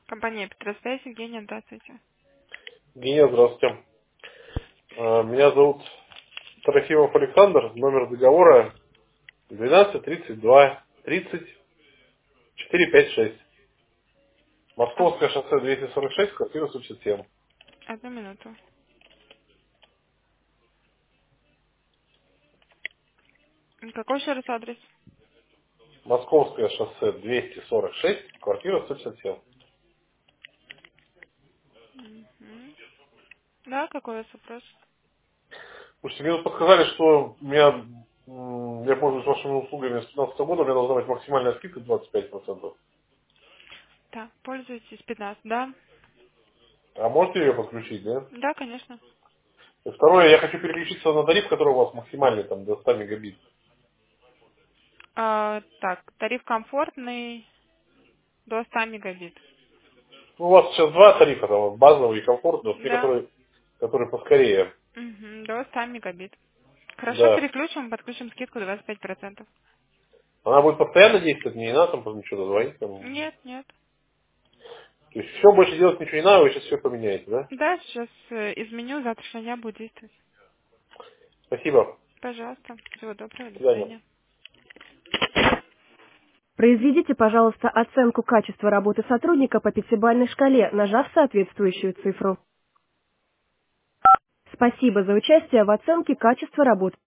Компания Петросвязь, Евгения, здравствуйте. Евгения, здравствуйте. Меня зовут Трофимов Александр, номер договора 12 32 30 456. А, Московское шоссе 246, квартира 157. одну минуту. Какой еще раз адрес? Московское шоссе 246, квартира 157. Мгм. Да, какой у вас вопрос? Слушайте, мне тут подсказали, что я пользуюсь вашими услугами с 2015 года, у меня должна быть максимальная скидка 25%. Да, пользуйтесь 15, да? А можете ее подключить, да? Да, конечно. И второе, я хочу переключиться на тариф, который у вас максимальный, там, до 100 мегабит. Так, тариф комфортный до 100 мегабит. Ну, у вас сейчас два тарифа, там, вот базовый и комфортный, вот те, Да. которые поскорее. До 100 мегабит. Хорошо, Да. переключим, подключим скидку 25%. Она будет постоянно действовать, не надо там ничего дозвонить. Там. Нет, нет. То есть все, больше делать ничего не надо, вы сейчас все поменяете, да? Да, сейчас изменю, завтрашнего дня будет действовать. Спасибо. Пожалуйста. Всего доброго, До до свидания. свидания. Произведите, пожалуйста, оценку качества работы сотрудника по пятибалльной шкале, нажав соответствующую цифру. Спасибо за участие в оценке качества работы.